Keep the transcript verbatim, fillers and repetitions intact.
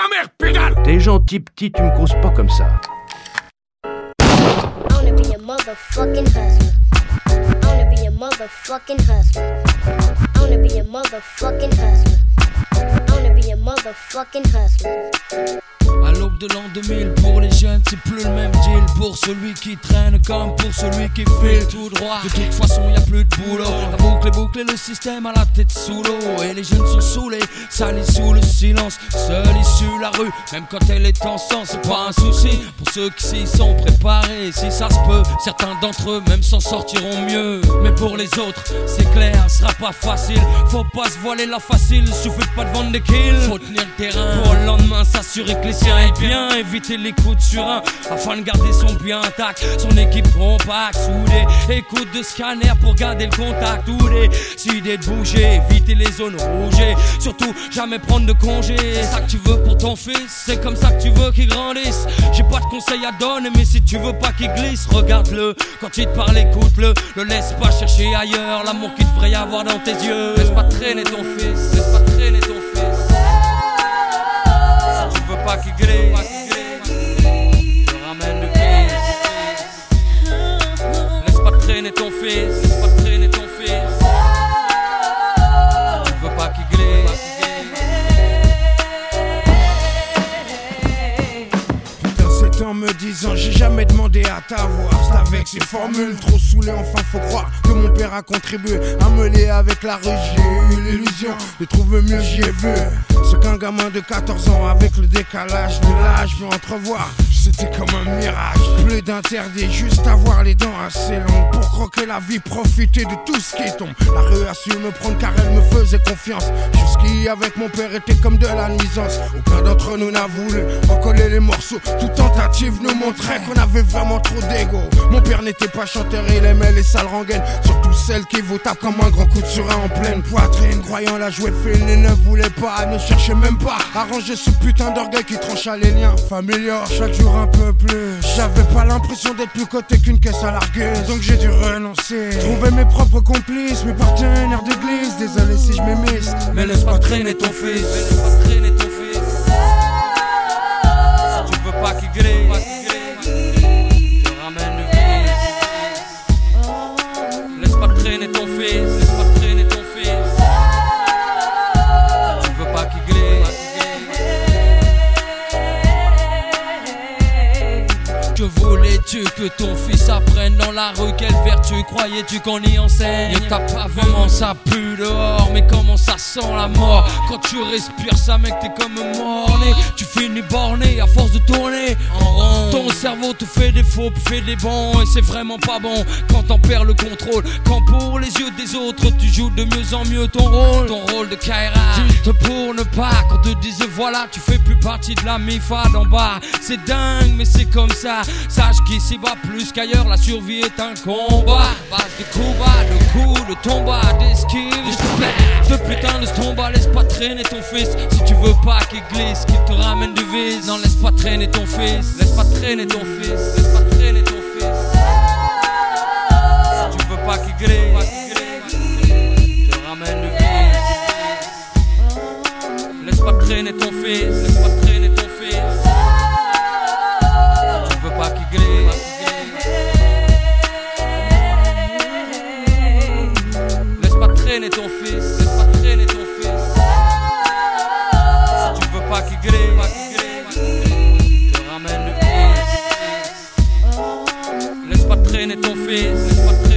ta mère, pédale! T'es gentil petit, tu me causes pas comme ça. I wanna be a motherfucking hustler. I wanna be a motherfucking hustler. I wanna be a motherfucking hustler. I wanna be a motherfucking hustler. À l'aube de l'an deux mille, pour les jeunes, c'est plus le même deal. Pour celui qui traîne comme pour celui qui file tout droit. De toute façon, y a plus de boulot. La boucle est bouclée, le système a la tête sous l'eau. Et les jeunes sont saoulés, salis sous le silence. Seule issue, la rue, même quand elle est en sang, c'est pas un souci. Pour ceux qui s'y sont préparés, si ça se peut, certains d'entre eux même s'en sortiront mieux. Mais pour les autres, c'est clair, ce sera pas facile. Faut pas se voiler la facile, suffit pas de vendre des kills. Faut tenir le terrain pour le lendemain, s'assurer que les siens aillent bien. Éviter les coups de surin afin de garder son bien intact. Son équipe compacte, soudée. Écoute de scanner pour garder le contact. Ou décider de bouger, éviter les zones rouges. Surtout jamais prendre de congé. C'est ça que tu veux pour ton fils, c'est comme ça que tu veux qu'il grandisse. J'ai pas de conseils à donner, mais si tu veux pas qu'il glisse, regarde-le. Quand il te parle, écoute-le. Le laisse pas chercher ailleurs l'amour qu'il devrait y avoir dans tes yeux. Laisse pas traîner ton fils, laisse pas traîner ton fils. Si tu veux pas qu'il glisse, te ramène le fils. Laisse pas traîner ton fils, laisse pas traîner ton fils. Si tu veux pas qu'il glisse. En me disant j'ai jamais demandé à t'avoir. C'est avec ces formules trop saoulées, enfin faut croire que mon père a contribué à me lier avec la rue. J'ai eu l'illusion de trouver mieux, j'y ai vu ce qu'un gamin de quatorze ans avec le décalage de l'âge peut entrevoir. C'était comme un mirage, plus d'interdit, juste avoir les dents assez longues pour croquer la vie, profiter de tout ce qui tombe. La rue a su me prendre car elle me faisait confiance. Jusqu'ici avec mon père était comme de la nuisance. Aucun d'entre nous n'a voulu recoller les morceaux. Toute tentative nous montrait qu'on avait vraiment trop d'ego. Mon père n'était pas chanteur, il aimait les sales rengaines, surtout celles qui vous tapent comme un grand coup de surin en pleine poitrine. Croyant la jouer fine et ne voulait pas, ne cherchait même pas à ranger ce putain d'orgueil qui trancha les liens familiaux chaque jour un peu plus. J'avais pas l'impression d'être plus coté qu'une caisse à larguer, donc j'ai dû renoncer. Trouver mes propres complices, mes partenaires d'église. Désolé si je m'émisse, mais laisse pas traîner ton fils, mais laisse pas traîner ton fils. Si tu veux pas qu'il glisse, te ramène le fils. Laisse pas traîner ton fils, laisse pas traîner ton fils. Si tu veux pas qu'il glisse. Que voulais-tu que ton fils apprenne dans la rue? Quelle vertu croyais-tu qu'on y enseigne? Ne t'as pas vu comment ça pue dehors, mais comment ça sent la mort. Quand tu respires ça mec t'es comme mort-né. Tu finis borné à force de tourner en rond. Ton cerveau te fait des faux puis fait des bons. Et c'est vraiment pas bon quand t'en perds le contrôle. Quand pour les yeux des autres tu joues de mieux en mieux ton rôle. Ton rôle de Kaira, juste pour ne pas qu'on te dise voilà tu fais plus partie de la mifa d'en bas. C'est dingue mais c'est comme ça. Sache qu'ici bas plus qu'ailleurs la survie est un combat. Base de coups bas, de coups, de tomba, d'esquive. Ce putain de stomba, laisse pas traîner ton fils. Si tu veux pas qu'il glisse, qu'il te ramène du vice. Non laisse pas traîner ton fils, laisse pas traîner ton fils, laisse pas traîner ton fils. Si tu veux pas qu'il glisse, te ramène du vice. Laisse pas traîner ton fils, laisse pas traîner ton fils. Pas qu'il glisse. Laisse pas traîner ton fils, laisse pas traîner ton fils. Si tu veux pas qu'il glisse, te ramène le fils. Laisse pas traîner ton fils, laisse pas traîner.